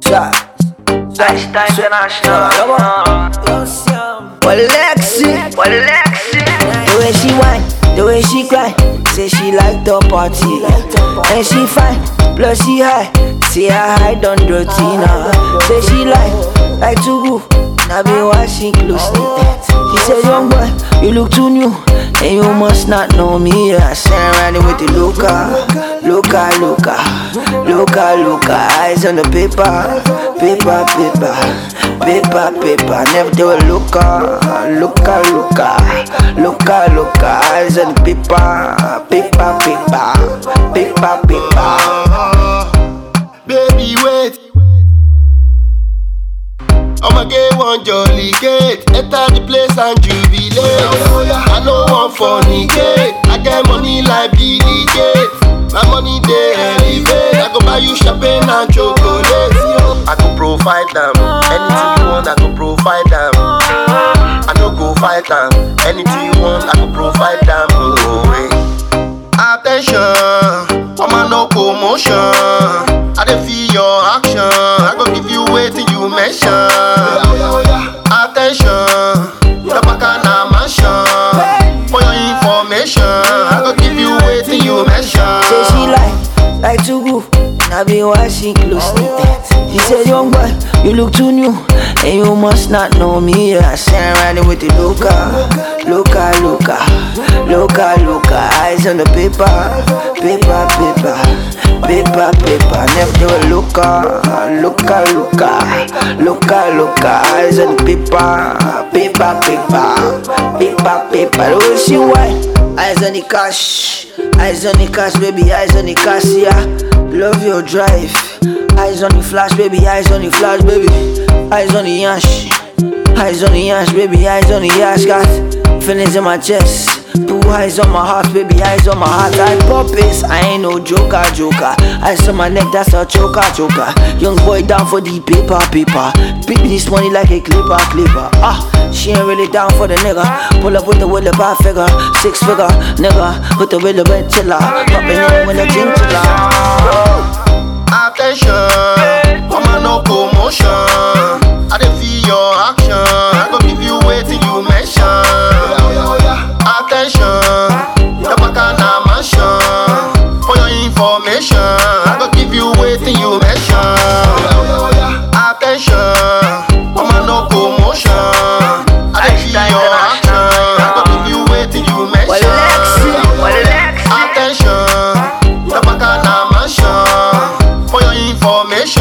Lifestyle International. Alexi, the way she whine, the way she cry, say she like the party, and she fine, plus she high, say her hide on dirty now. Say she like to groove, I be watching closely. She said, young boy, you look too new, and you must not know me. I stand riding with the Luca, eyes on the paper, never do a Luca, eyes on the paper. Baby, wait. I'ma get one jolly gate. Enter the place and jubilate. I know one funny gate. I get money like Billy Gates. My money they elevate. I go buy you champagne and chocolate. I go provide them. Anything you want, I go provide them. I no go fight them. Anything you want, I go provide them. Oh, hey. Attention, I'm a no commotion. I dey feel your action. I go give you waiting you mention. Attention, your back and a mansion. For your information, I go give you waiting you mention. Say she like to groove, and I be watching closely. She said, young boy, you look too new, and you must not know me. I stand riding with the Luca, eyes on the paper, never do a Luca, eyes on the paper. The way she whine, eyes on the cash, baby, eyes on the cash, yeah. Love your drive, eyes on the flash, baby, eyes on the flash, baby, eyes on the yash, baby, eyes on the yash, got feelings in my chest. Two eyes on my heart, baby, eyes on my heart. I pop it, I ain't no joker. Eyes on my neck, that's a choker. Young boy down for the paper. Beat this money like a clipper. She ain't really down for the nigga. Pull up with the will of 5 figure, 6 figure, nigga. With the will of red chiller, popping in with the chinchilla. Attention, I'm a no commotion. I dey feel your action. I go give you waiting you mention. Attention, your back and a mansion. For your information, I go give you waiting you mention. Attention, I'm a no commotion. I dey feel your action. I go give you waiting you mention. Attention, your back and a mansion. For your information,